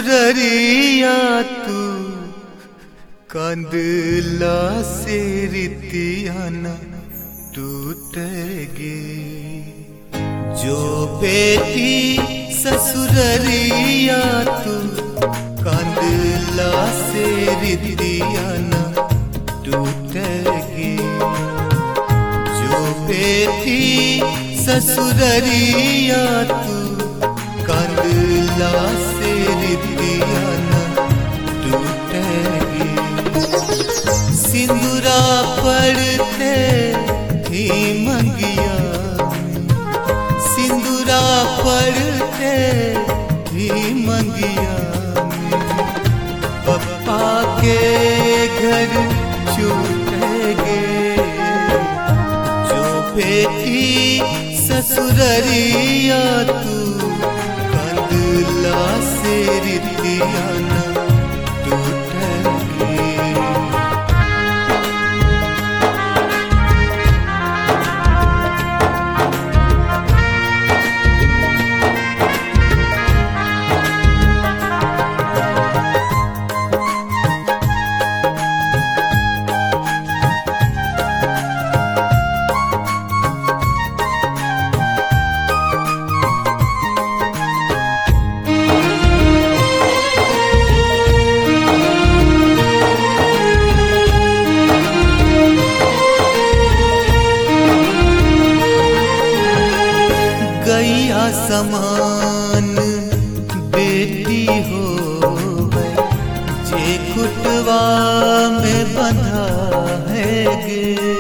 ससुररिया तू कंदला से रितिया न टूटेगी। जो बेटी ससुररिया तू कंदला से रितिया न टूटेगी। जो बेटी ससुररिया तू कंदला से रितिया न टूटेगी। सिंदूरा पड़ते ही मंगिया, सिंदूरा पड़ते ही मंगिया में पप्पा के घर छूटेगे। जो बेटी ससुररिया तू कंदला से रितिया न टूटेगी। गैया समान बेटी हो जे खुटवा में बंधा है गे।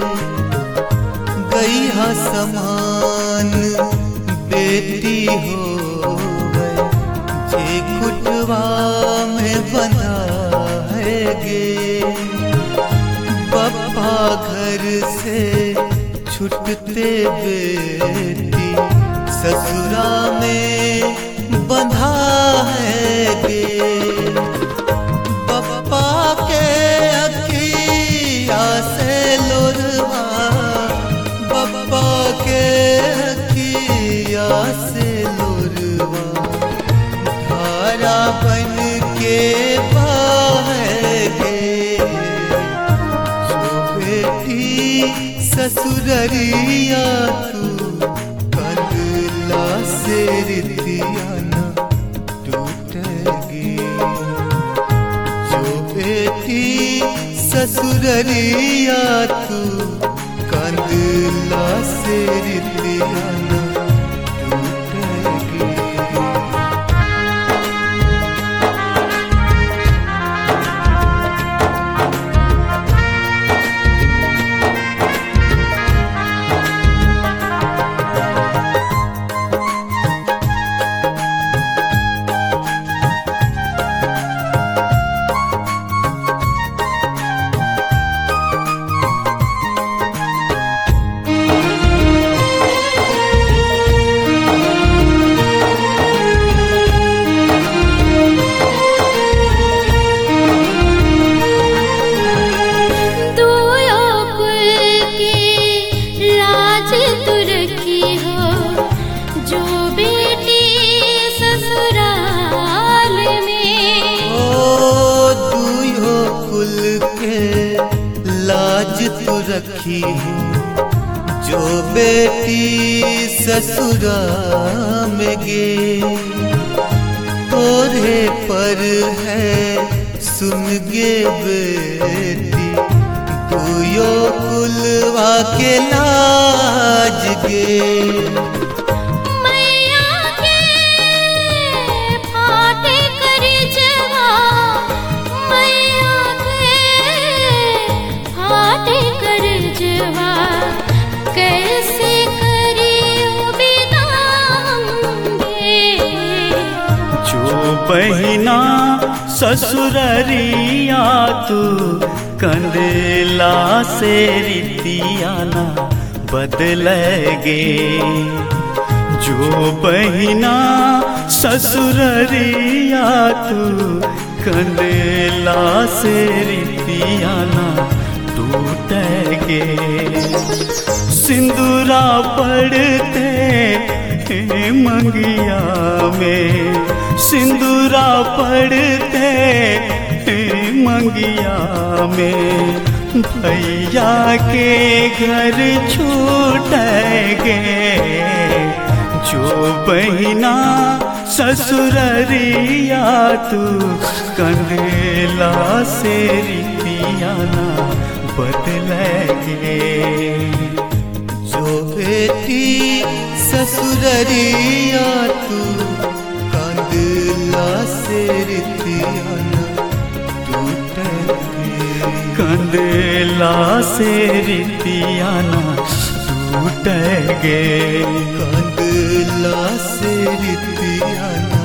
गैया समान बेटी हो जे खुटवा में बंधा है गे। बप्पा घर से छुटते बेटी ससुरा में बंधा है गे। पप्पा के अखिया से लोरवा, पप्पा के अखिया से लोरवा धारा बन के बहेगे। जो बेटी ससुररिया तू कंदला से रितिया न टूटेगी। जो बेटी ससुररिया तू कंदला से रितिया न टूटेगी। लाज तू रखी है जो बेटी ससुरा में गे। तोरे पर है सुन गे बेटी तू यो कुलवा के लाज गे। बहिना ससुररिया तू कंदला से रितिया न बदलेगे। जो बहिना ससुररिया तू कंदला से रितिया न टूटेगे। सिंदूरा पड़ते मंगिया में, सिंदूरा पड़ते मंगिया में, भैया के घर छूटेगे। जो बहिना ससुररिया तू कंडेला से रीतिया ना बदलेगे। जो बेटी ससुररिया तू कंडेला से रीतिया ना टूटेगे। कंडेला से रीतिया ना टूटेगे। कंडेला से रीतिया ना